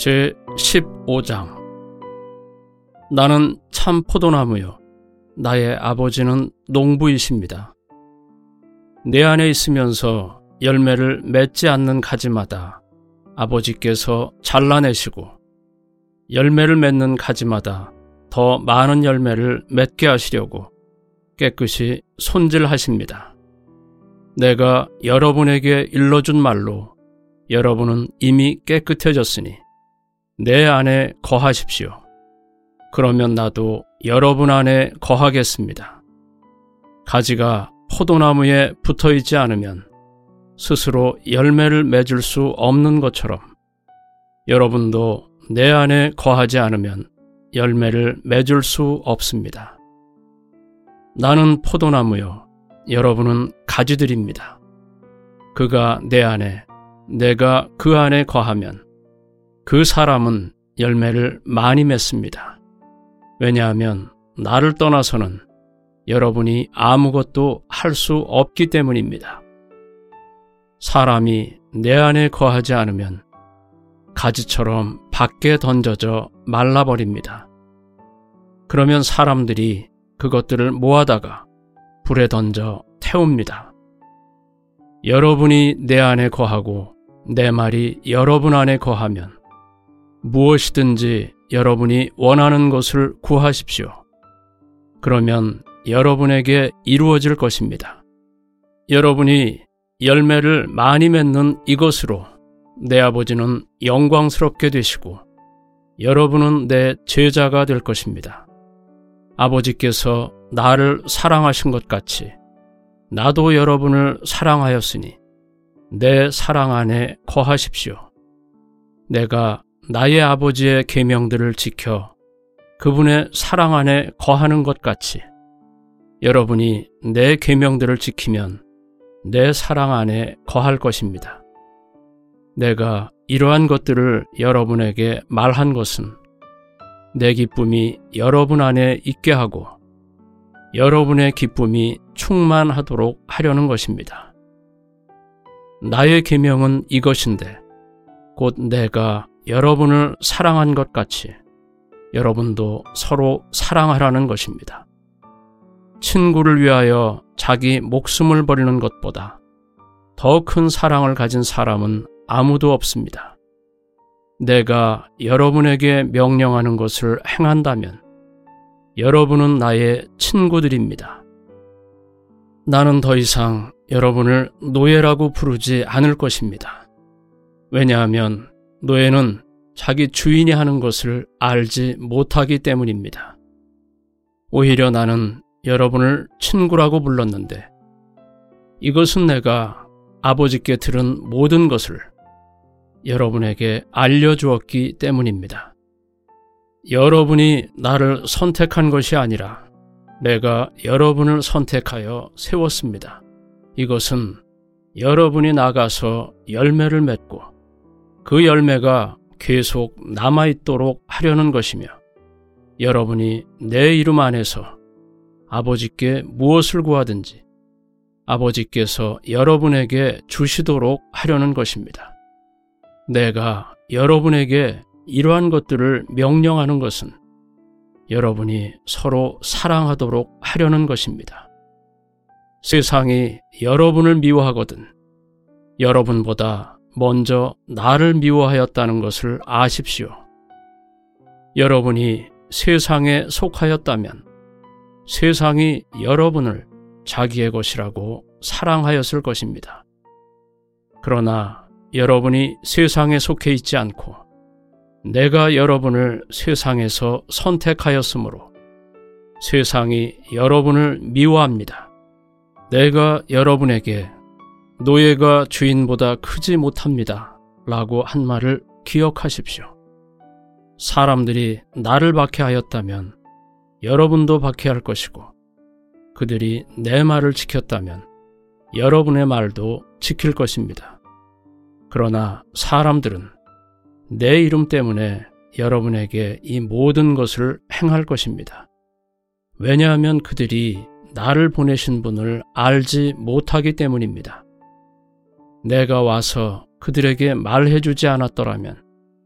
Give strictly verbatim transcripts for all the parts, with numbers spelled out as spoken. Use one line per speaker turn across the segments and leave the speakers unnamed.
제십오 장. 나는 참 포도나무요 나의 아버지는 농부이십니다. 내 안에 있으면서 열매를 맺지 않는 가지마다 아버지께서 잘라내시고 열매를 맺는 가지마다 더 많은 열매를 맺게 하시려고 깨끗이 손질하십니다. 내가 여러분에게 일러준 말로 여러분은 이미 깨끗해졌으니 내 안에 거하십시오. 그러면 나도 여러분 안에 거하겠습니다. 가지가 포도나무에 붙어있지 않으면 스스로 열매를 맺을 수 없는 것처럼 여러분도 내 안에 거하지 않으면 열매를 맺을 수 없습니다. 나는 포도나무요 여러분은 가지들입니다. 그가 내 안에 내가 그 안에 거하면 그 사람은 열매를 많이 맺습니다. 왜냐하면 나를 떠나서는 여러분이 아무것도 할 수 없기 때문입니다. 사람이 내 안에 거하지 않으면 가지처럼 밖에 던져져 말라버립니다. 그러면 사람들이 그것들을 모아다가 불에 던져 태웁니다. 여러분이 내 안에 거하고 내 말이 여러분 안에 거하면 무엇이든지 여러분이 원하는 것을 구하십시오. 그러면 여러분에게 이루어질 것입니다. 여러분이 열매를 많이 맺는 이것으로 내 아버지는 영광스럽게 되시고 여러분은 내 제자가 될 것입니다. 아버지께서 나를 사랑하신 것 같이 나도 여러분을 사랑하였으니 내 사랑 안에 거하십시오. 내가 나의 아버지의 계명들을 지켜 그분의 사랑 안에 거하는 것 같이 여러분이 내 계명들을 지키면 내 사랑 안에 거할 것입니다. 내가 이러한 것들을 여러분에게 말한 것은 내 기쁨이 여러분 안에 있게 하고 여러분의 기쁨이 충만하도록 하려는 것입니다. 나의 계명은 이것인데 곧 내가 여러분을 사랑한 것 같이 여러분도 서로 사랑하라는 것입니다. 친구를 위하여 자기 목숨을 버리는 것보다 더 큰 사랑을 가진 사람은 아무도 없습니다. 내가 여러분에게 명령하는 것을 행한다면 여러분은 나의 친구들입니다. 나는 더 이상 여러분을 노예라고 부르지 않을 것입니다. 왜냐하면 노예는 자기 주인이 하는 것을 알지 못하기 때문입니다. 오히려 나는 여러분을 친구라고 불렀는데 이것은 내가 아버지께 들은 모든 것을 여러분에게 알려주었기 때문입니다. 여러분이 나를 선택한 것이 아니라 내가 여러분을 선택하여 세웠습니다. 이것은 여러분이 나가서 열매를 맺고 그 열매가 계속 남아있도록 하려는 것이며 여러분이 내 이름 안에서 아버지께 무엇을 구하든지 아버지께서 여러분에게 주시도록 하려는 것입니다. 내가 여러분에게 이러한 것들을 명령하는 것은 여러분이 서로 사랑하도록 하려는 것입니다. 세상이 여러분을 미워하거든 여러분보다 먼저 나를 미워하였다는 것을 아십시오. 여러분이 세상에 속하였다면 세상이 여러분을 자기의 것이라고 사랑하였을 것입니다. 그러나 여러분이 세상에 속해 있지 않고 내가 여러분을 세상에서 선택하였으므로 세상이 여러분을 미워합니다. 내가 여러분에게 노예가 주인보다 크지 못합니다 라고 한 말을 기억하십시오. 사람들이 나를 박해하였다면 여러분도 박해할 것이고 그들이 내 말을 지켰다면 여러분의 말도 지킬 것입니다. 그러나 사람들은 내 이름 때문에 여러분에게 이 모든 것을 행할 것입니다. 왜냐하면 그들이 나를 보내신 분을 알지 못하기 때문입니다. 내가 와서 그들에게 말해주지 않았더라면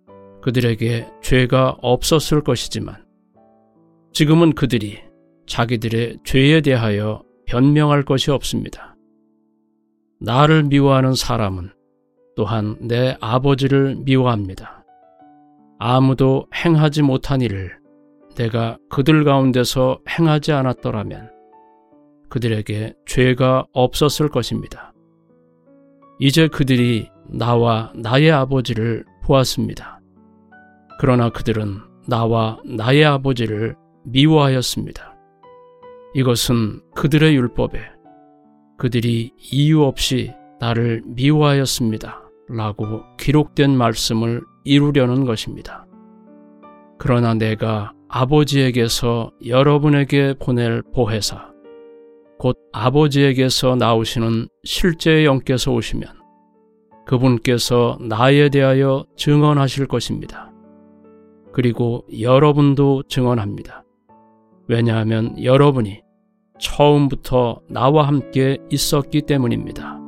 그들에게 죄가 없었을 것이지만 지금은 그들이 자기들의 죄에 대하여 변명할 것이 없습니다. 나를 미워하는 사람은 또한 내 아버지를 미워합니다. 아무도 행하지 못한 일을 내가 그들 가운데서 행하지 않았더라면 그들에게 죄가 없었을 것입니다. 이제 그들이 나와 나의 아버지를 보았습니다. 그러나 그들은 나와 나의 아버지를 미워하였습니다. 이것은 그들의 율법에 그들이 이유 없이 나를 미워하였습니다. 라고 기록된 말씀을 이루려는 것입니다. 그러나 내가 아버지에게서 여러분에게 보낼 보혜사, 곧 아버지에게서 나오시는 실제의 영께서 오시면 그분께서 나에 대하여 증언하실 것입니다. 그리고 여러분도 증언합니다. 왜냐하면 여러분이 처음부터 나와 함께 있었기 때문입니다.